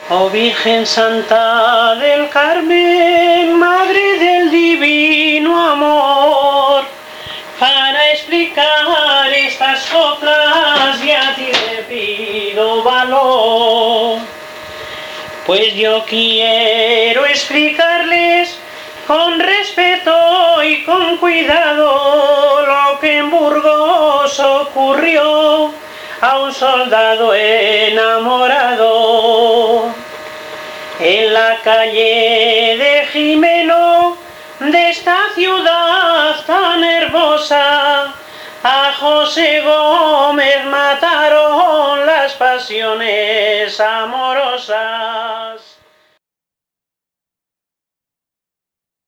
Oh Virgen Santa del Carmen, Madre del Divino Amor, para explicar estas coplas ya te pido valor. Pues yo quiero explicarles con respeto y con cuidado lo que en Burgos ocurrió a un soldado enamorado. En la calle de Jimeno, de esta ciudad tan hermosa, a José Gómez mataron las pasiones amorosas.